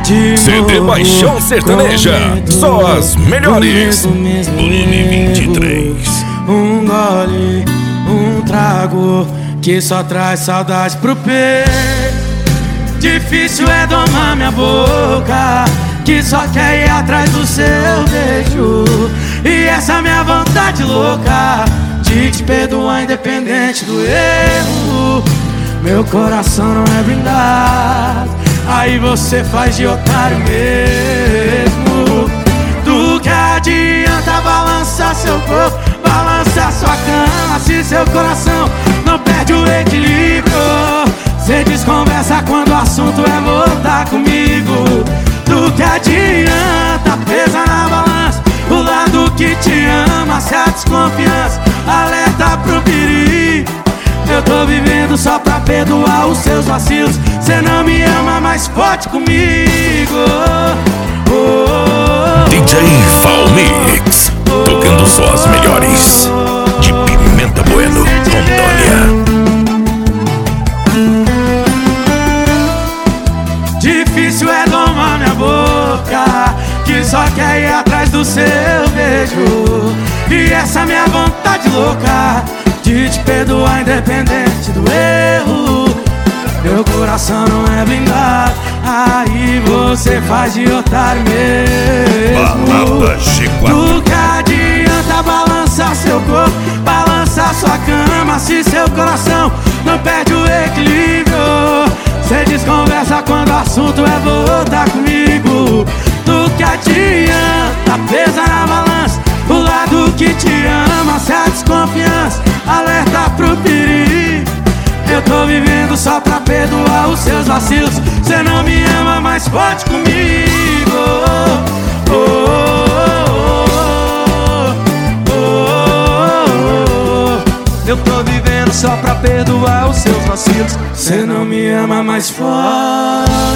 CD Paixão Sertaneja, só as melhores. Volume 23. Um gole, um trago que só traz saudade pro peito. Difícil é domar minha boca, que só quer ir atrás do seu beijo. E essa minha vontade louca de te perdoar independente do erro. Meu coração não é blindado, aí você faz de otário mesmo. Do que adianta balançar seu corpo, balançar sua cama, se seu coração não perde o equilíbrio. Cê desconversa quando o assunto é voltar comigo. Do que adianta pesar na balança o lado que te ama, se a desconfiança alerta pro perigo. Eu tô vivendo só pra perdoar os seus vacilos. Cê não me ama, mas pode comigo. DJ Valmix, tocando só as melhores. De Pimenta Bueno, Rondônia. Difícil é domar minha boca, que só quer ir atrás do seu beijo. E essa minha vontade louca de te perdoar independente do erro. Meu coração não é blindado, aí você faz de otário mesmo. Balada G4. Do que adianta balançar seu corpo, balançar sua cama, se seu coração não perde o equilíbrio. Cê desconversa quando o assunto é voltar comigo. Do que adianta pesar na balança o lado que te ama, se a desconfiança alerta pro perigo. Eu tô vivendo só pra perdoar os seus vacilos. Cê não me ama, mas pode comigo. Eu tô vivendo só pra perdoar os seus vacilos. Cê não me ama, mas pode.